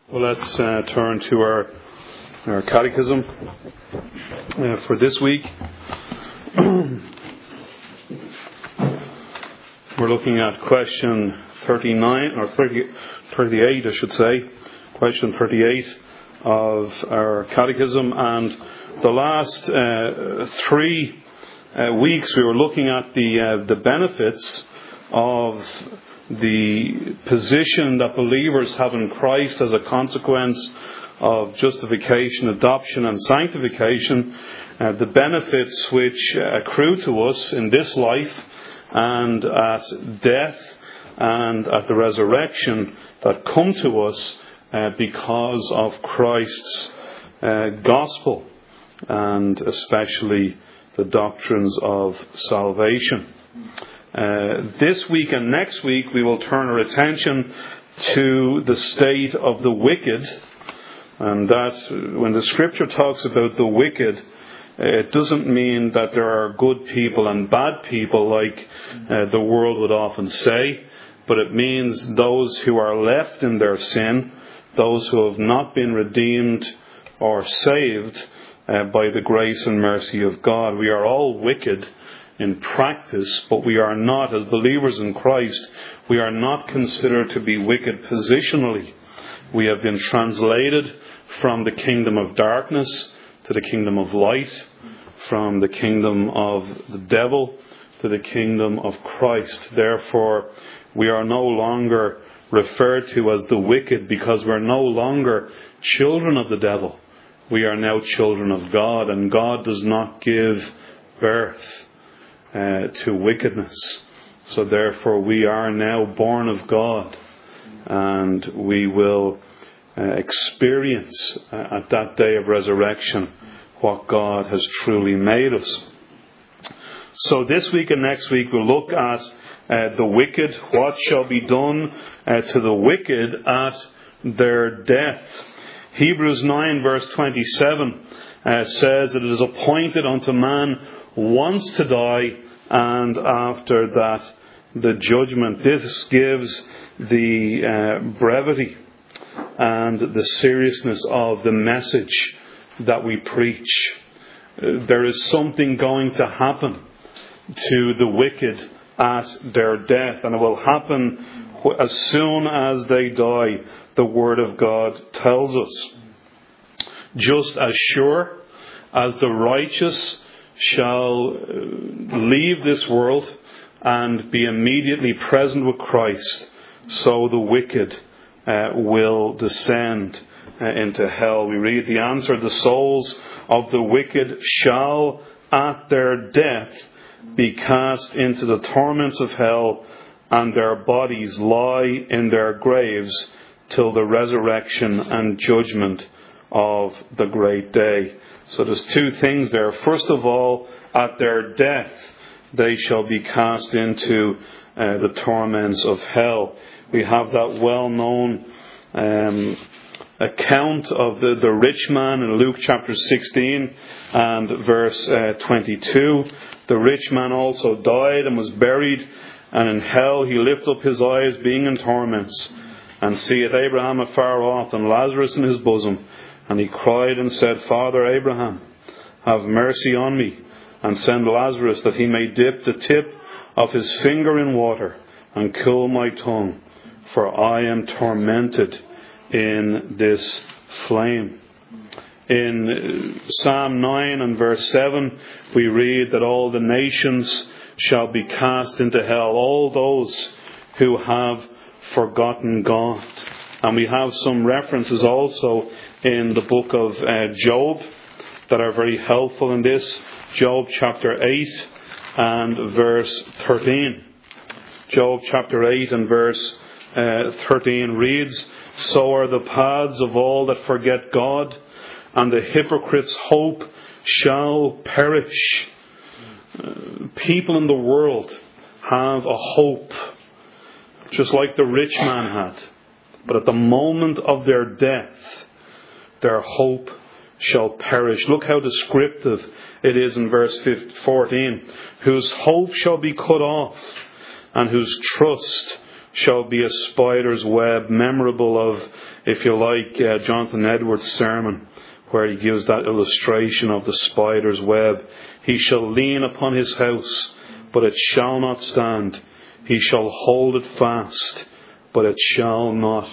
Well, let's turn to our catechism for this week. We're looking at question 39, or 38, I should say. Question 38 of our catechism. And the last 3 weeks we were looking at the benefits of the position that believers have in Christ as a consequence of justification, adoption and sanctification, the benefits which accrue to us in this life and at death and at the resurrection that come to us because of Christ's gospel, and especially the doctrines of salvation. This week and next week we will turn our attention to the state of the wicked, and that when the scripture talks about the wicked, it doesn't mean that there are good people and bad people like the world would often say, but it means those who are left in their sin, those who have not been redeemed or saved by the grace and mercy of God. We are all wicked in practice, but we are not, as believers in Christ, we are not considered to be wicked positionally. We have been translated from the kingdom of darkness to the kingdom of light, from the kingdom of the devil to the kingdom of Christ. Therefore, we are no longer referred to as the wicked because we're no longer children of the devil. We are now children of God, and God does not give birth to wickedness. So therefore we are now born of God, and we will experience at that day of resurrection what God has truly made us. So this week and next week we'll look at the wicked. What shall be done to the wicked at their death? Hebrews 9 verse 27 says that it is appointed unto man once to die, and after that the judgment. This gives the brevity and the seriousness of the message that we preach. There is something going to happen to the wicked at their death, and it will happen as soon as they die, the Word of God tells us. Just as sure as the righteous shall leave this world and be immediately present with Christ, so the wicked will descend into hell. We read the answer: the souls of the wicked shall at their death be cast into the torments of hell, and their bodies lie in their graves till the resurrection and judgment of the great day. So there's 2 things there. First of all, at their death they shall be cast into the torments of hell. We have that well-known account of the rich man in Luke chapter 16 and verse 22. The rich man also died and was buried, and in hell he lifted up his eyes, being in torments, and seeth Abraham afar off, and Lazarus in his bosom. And he cried and said, Father Abraham, have mercy on me, and send Lazarus, that he may dip the tip of his finger in water, and cool my tongue, for I am tormented in this flame. In Psalm 9 and verse 7, we read that all the nations shall be cast into hell, all those who have forgotten God. And we have some references also in the book of Job that are very helpful in this. Job chapter 8 and verse 13. Job chapter 8 and verse 13 reads, So are the paths of all that forget God, and the hypocrite's hope shall perish. People in the world have a hope, just like the rich man had. But at the moment of their death, their hope shall perish. Look how descriptive it is in verse 14. Whose hope shall be cut off, and whose trust shall be a spider's web, memorable of, if you like, Jonathan Edwards' sermon, where he gives that illustration of the spider's web. He shall lean upon his house, but it shall not stand. He shall hold it fast, but it shall not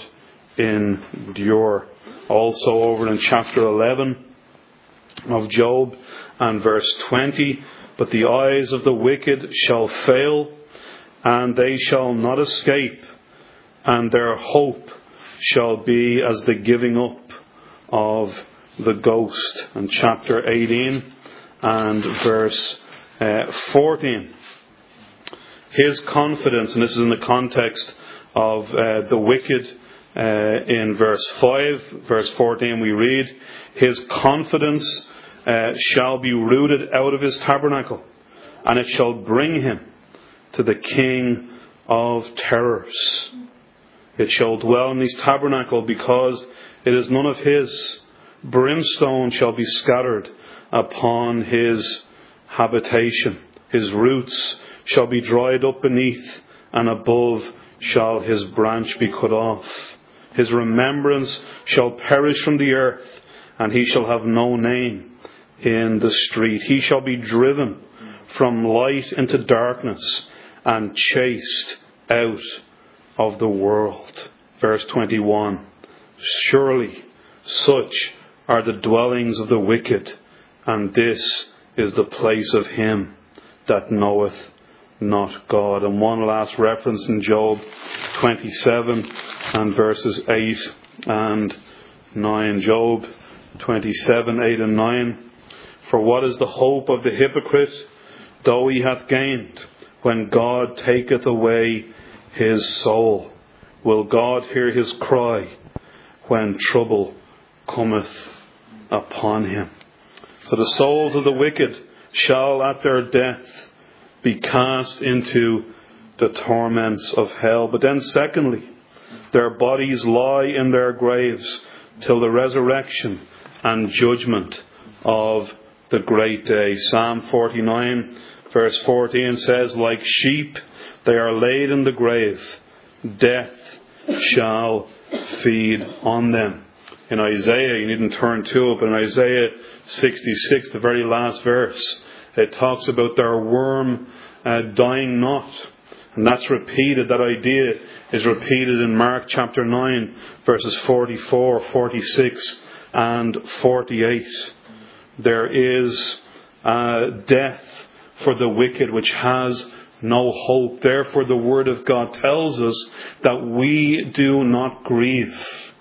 endure. Also over in chapter 11 of Job and verse 20, but the eyes of the wicked shall fail, and they shall not escape, and their hope shall be as the giving up of the ghost. And chapter 18 and verse 14. His confidence, and this is in the context of the wicked, in verse 5, verse 14 we read, his confidence shall be rooted out of his tabernacle, and it shall bring him to the King of terrors. It shall dwell in his tabernacle, because it is none of his. Brimstone shall be scattered upon his habitation. His roots shall be dried up beneath, and above shall his branch be cut off. His remembrance shall perish from the earth, and he shall have no name in the street. He shall be driven from light into darkness, and chased out of the world. Verse 21. Surely such are the dwellings of the wicked, and this is the place of him that knoweth not God. And one last reference in Job 27 and verses 8 and 9. Job 27, 8 and 9. For what is the hope of the hypocrite, though he hath gained, when God taketh away his soul? Will God hear his cry when trouble cometh upon him? So the souls of the wicked shall at their death be cast into the torments of hell. But then secondly, their bodies lie in their graves till the resurrection and judgment of the great day. Psalm 49 verse 14 says, like sheep they are laid in the grave, death shall feed on them. In Isaiah, you needn't turn to it, but in Isaiah 66, the very last verse, it talks about their worm dying not. And that's repeated, that idea is repeated in Mark chapter 9, verses 44, 46 and 48. There is death for the wicked which has no hope. Therefore the Word of God tells us that we do not grieve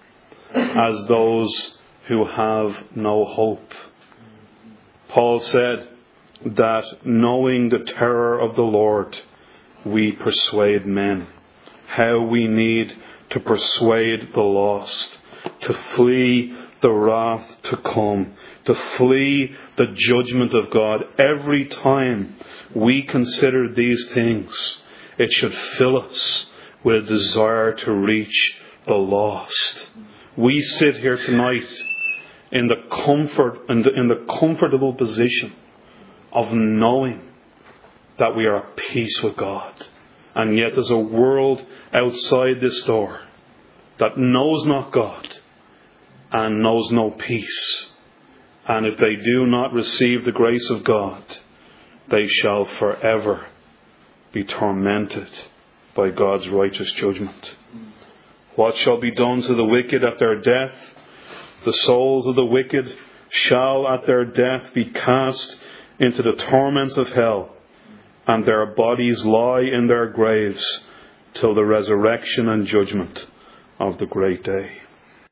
as those who have no hope. Paul said that knowing the terror of the Lord, we persuade men. How we need to persuade the lost to flee the wrath to come, to flee the judgment of God. Every time we consider these things, it should fill us with a desire to reach the lost. We sit here tonight in the comfort and in the comfortable position of knowing that we are at peace with God. And yet there's a world outside this door that knows not God and knows no peace. And if they do not receive the grace of God, they shall forever be tormented by God's righteous judgment. What shall be done to the wicked at their death? The souls of the wicked shall at their death be cast into the torments of hell, and their bodies lie in their graves till the resurrection and judgment of the great day.